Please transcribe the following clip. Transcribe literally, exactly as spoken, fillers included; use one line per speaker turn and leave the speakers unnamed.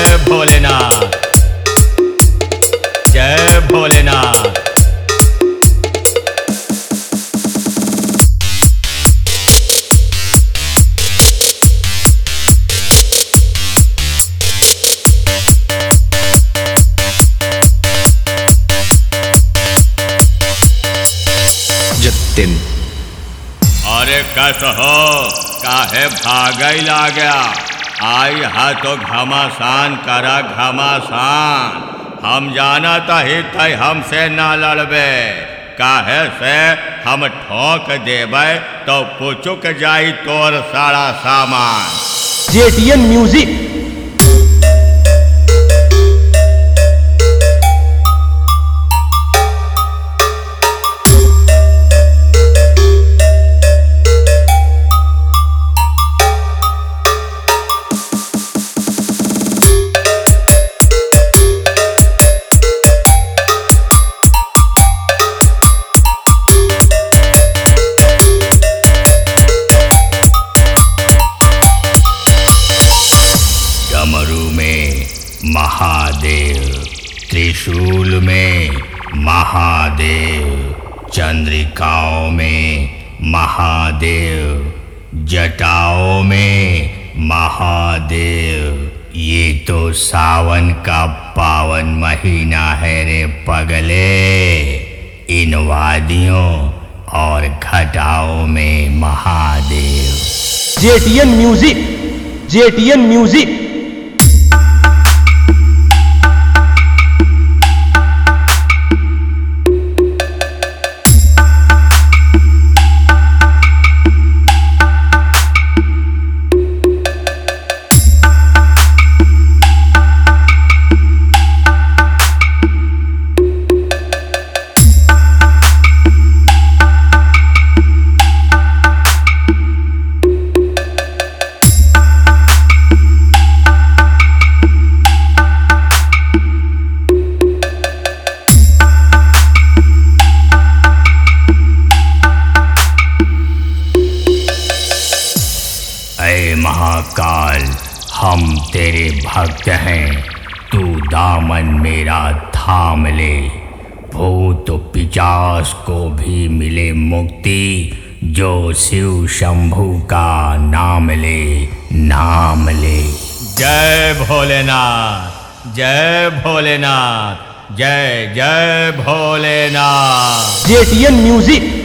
जय भोलेनाथ, जय भोलेनाथ।
जतिन
अरे कस हो काहे भागई ला गया? आई हा तो घमासान करा घमासान। हम जानत ही तय हमसे ना लड़बे, काहे से हम ठोक देबे तो पुचुक जाई तोर सारा सामान।
JTN music.
डमरू में महादेव, त्रिशूल में महादेव, चंद्रिकाओं में महादेव, जटाओं में महादेव। ये तो सावन का पावन महीना है रे पगले। इन वादियों और घटाओं में Mahadev.
JTN music, JTN music.
ऐ महाकाल, हम तेरे भक्त हैं, तू दामन मेरा थाम ले। भूत पिचास को भी मिले मुक्ति, जो शिव शंभू का नाम ले, नाम ले। जय भोलेनाथ, जय भोलेनाथ, जय जय भोलेनाथ।
जेटीएन म्यूजिक।